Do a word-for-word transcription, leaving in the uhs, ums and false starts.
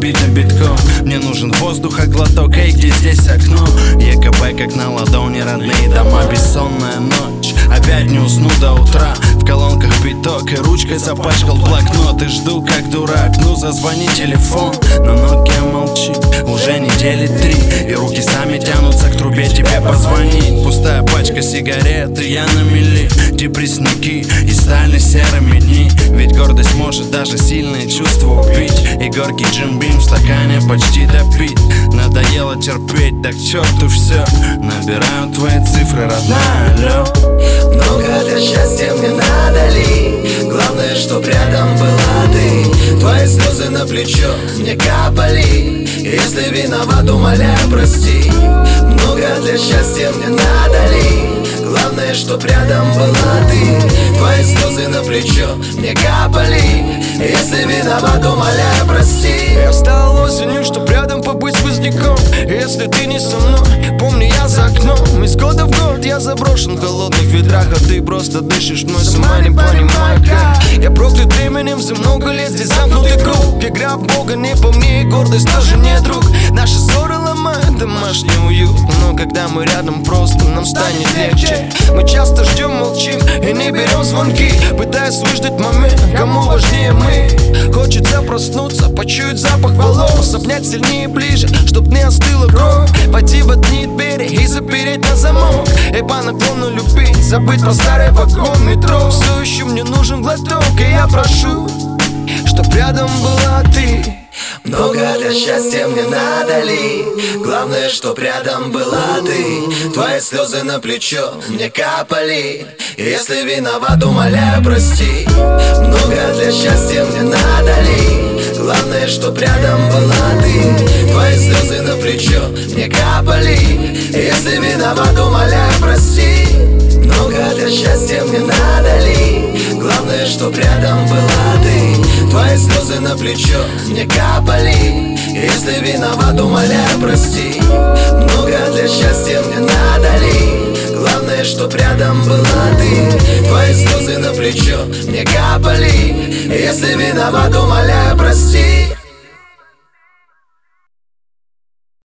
забиты битком. Мне нужен воздух, а глоток, эй, где здесь окно? ЕКБ как на ладони, родные дома, бессонная ночь. Опять не усну до утра, в колонках биток и ручкой запачкал блокнот. И жду как дурак, ну зазвони телефон, но Nokia молчит уже недели три, и руки сами тянутся к трубе тебе позвонить. Пустая пачка сигарет, и я на мели, депрессники и стали серыми дни. Ведь гордость может даже сильные чувства убить, и горький джим-бим в стакане почти допит. Надоело терпеть, так к черту все, набираю твои цифры, родная, алло. Много для счастья мне надо ли? Главное, чтоб рядом была ты. Твои слезы на плечо мне капали. Если виноват, умоляю, прости. Много для счастья мне надо ли? Главное, чтоб рядом была ты. Твои слезы на плечо мне капали. Если виноват, умоляю, прости. Я встал осенью, чтоб рядом побыть сквозняком. Если ты не со мной, помни, я за окном. Из года в год я заброшен в холодных ветрах, а ты просто дышишь мной, сама не понимаю как. Я проклят временем, за много лет здесь замкнутый круг. Игра в Бога не по мне, и гордость тоже не друг. Наши ссоры ломают домашний уют, но когда мы рядом, просто нам станет легче. Мы часто ждем, молчим и не берем звонки, пытаясь выждать момент, кому важнее мы. Хочется проснуться, почуять запах волос, обнять сильнее ближе, чтоб не остыла кровь. Пойти в одни двери и запереть на замок, и по наклону любить, забыть про старый вагон метро. Все еще мне нужен глоток, и я прошу, чтоб рядом была ты. Много для счастья мне надо ли? Главное, чтоб рядом была ты. Твои слезы на плечо мне капали. Если виноват, умоляю, прости. Много для счастья мне надо ли? Главное, чтоб рядом была ты. Твои слезы на плечо мне капали. Если виноват, умоляю, прости. Много для счастья мне надо ли? Главное, чтоб рядом была ты. Твои слезы на плечо мне капали. Если виноват, умоляю, прости. Много для счастья мне надо ли? Главное, чтоб рядом была ты. Твои слезы на плечо мне капали. Если виноват, умоляю, прости.